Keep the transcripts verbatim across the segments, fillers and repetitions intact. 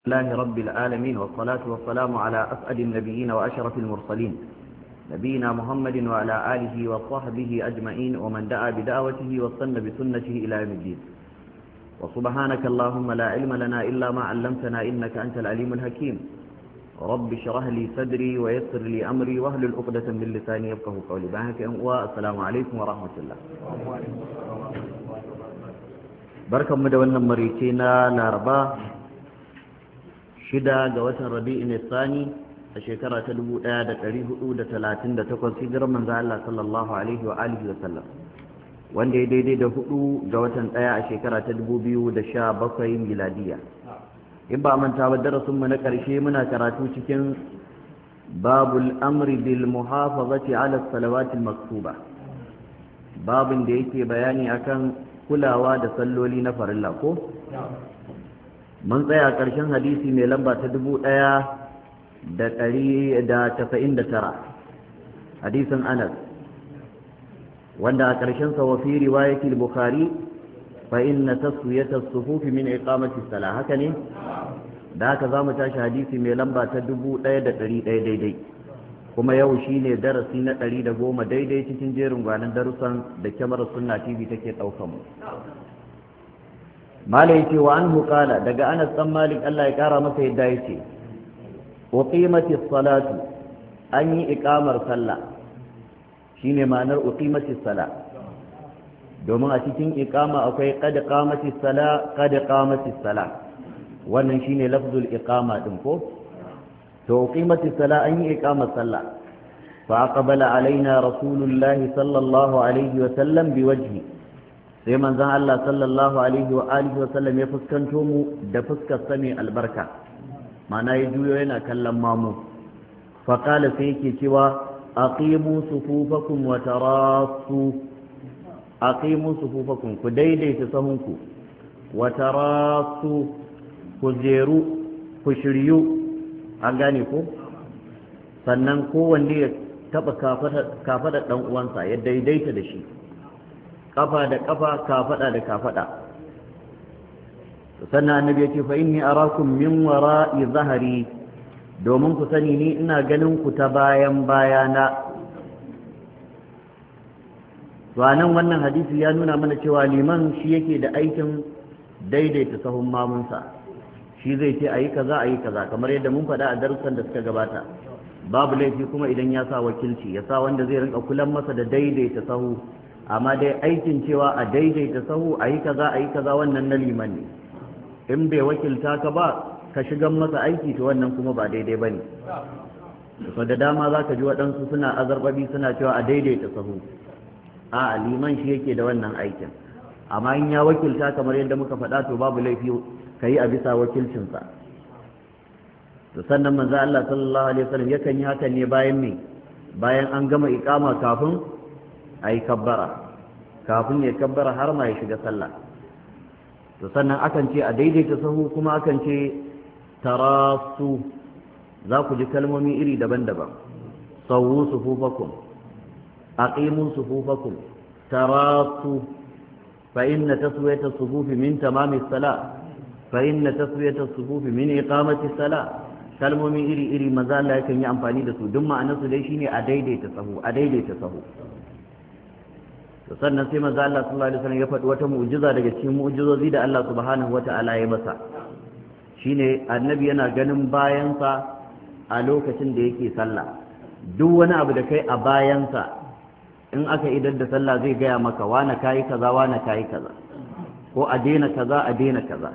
الله رب العالمين والصلاة والسلام على أسعد النبيين وأشرف المرسلين نبينا محمد وعلى آله وصحبه أجمعين ومن دعا بدعوته واستنى بسنته إلى يوم الدين وسبحانك اللهم لا علم لنا إلا ما علمتنا إنك أنت العليم الحكيم رب اشرح لي صدري ويسر لي أمري واحلل عقدة من لساني يفقهوا قولي بارك والسلام عليكم ورحمة الله بركة مدونة مريتنا لاربا shida ga watan rabi'in tsani a shekara ta dubu ɗaya da ɗari hudu da talatin da takwas hijirar manzo Allah sallallahu alaihi wa alihi wa sallam wanda ya daidai da hudu ga watan ɗaya a shekara ta dubu biyu da sha bakwai miladiya in ba manta ba darasin mu na ƙarshe muna karatu cikin babul amri bil muhafazati ala salawatil maktuba babin da yake bayani akan kulawa da salloli na farilla ko mun tsaya ƙarshen hadisi mai lamba ta dubu ɗaya da ɗari da tasa'in da tara hadisin anas wanda a ƙarshen sa wa fi riwayati al-bukhari fa inna taswiyata as-sufuf min iqamati as-salah haka ne da haka zamu tashi hadisi mai lamba ta dubu ɗaya da ɗari ɗaya daidai kuma yau shine darasi na ɗari da goma daidai cikin jerin gwanin darussan da kyamarar sunna tv take ɗaukan mu malai ce wa anhu qala daga Anas dan Malik Allah ya kara masa yadda yace uqimatis salatu an yi iqamar sallah shine ma'anar uqimatis sala domin a cikin iqama akwai qad qamatis sala qad qamatis sala wannan shine lafzul iqama din ko to uqimatis sala an yi iqamar sallah fa aqbala alaina rasulullahi sallallahu alaihi wa sallam biwajhi sai manzon Allah sallallahu alaihi wa alihi wa sallam ya fuskanto mu da fuskar sami albarka mana ya juyo yana kallon mamu fa qala sai yake cewa aqimu sufufakum wa tarasu aqimu sufufakum ku daidaita sahunku wa tarasu ku jeru ku shiryu an gane ko sannan kowanne ya taba kafada dan uwansa ya daidaita da shi kafa da kafa kafada da kafada sannan annabi ya ce fa inni arakum min wara'i zahri domin ku sani ni ina ganin ku ta bayan bayana to anan wannan hadisi ya nuna mana cewa liman shi yake da aikin daidaita sahun mamunsa shi zai ce ayi kaza ayi kaza kamar yadda mun faɗa a darussan da suka gabata babu laifi kuma idan ya sa wakilci ya sa wanda zai rinka kulan masa da daidaita sahu amma dai aikin cewa a daidaita sahu a yi kaza a yi kaza wannan na liman ne in bai wakilta ka ba ka shigan masa aiki to wannan kuma ba daidai ba ne so da dama za ka ji waɗansu suna azarbabi suna cewa a daidaita sahu a liman shi yake da wannan aikin amma in ya wakilta kamar yadda muka faɗa to babu laifi ka yi a bisa wakilcinsa to sannan manzo Allah sallallahu alaihi wasallam yakan yi hakan ne bayan me bayan an gama iqama kafin a yi kabbara kafin ya kabbara har ma ya shiga sallah to sannan akan ce a daidaita sahu kuma akan ce tarasu za ku ji kalmomi iri daban-daban sawu sufufakum aqimu sufufakum tarasu fa inna taswiyata as-sufufi min tamami as-salah fa inna taswiyata as-sufufi min iqamati as-salah kalmomi iri-iri maza Allah yakan yi amfani da su duk ma'anarsu dai shine a daidaita sahu a daidaita sahu sannan sai manzo Allah sallallahu alaihi wasallam ya faɗi wata mu'jiza daga cikin mu'jizozi da Allah subhanahu wata'ala ya masa shine annabi yana ganin bayansa a lokacin da yake sallah duk wani abu da kai a bayansa in aka idar da sallah zai gaya maka wani kayi kaza wani kayi kaza ko a daina kaza a daina kaza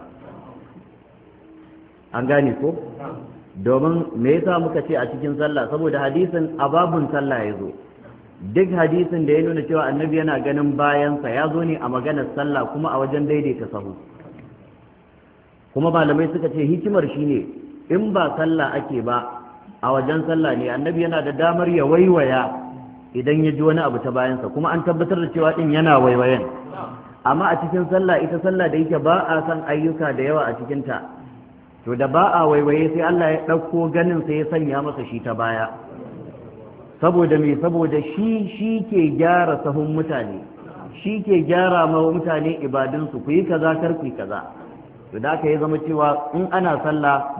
an gane ko domin me yasa muka ce a cikin sallah saboda hadisin ababun sallah ya zo duk hadisin da ya nuna cewa annabi yana ganin bayansa ya zo ne a maganar sallah kuma a wajen daidaita sahu kuma malamai suka ce hikimar shine in ba sallah ake ba a wajen sallah ne annabi yana da damar ya waiwaya idan ya ji wani abu ta bayansa kuma an tabbatar da cewa din yana waiwayen amma a cikin sallah ita sallah da yake ba a san ayyuka da yawa a cikinta to da ba a waiwaye sai Allah ya ɗauko ganin sai ya sanya masa shi ta baya saboda me saboda shi shi ke gyara sahun mutane shi ke gyara ma mutane ibadunsu ku yi kaza kar ku yi kaza to da aka yi zama cewa in ana sallah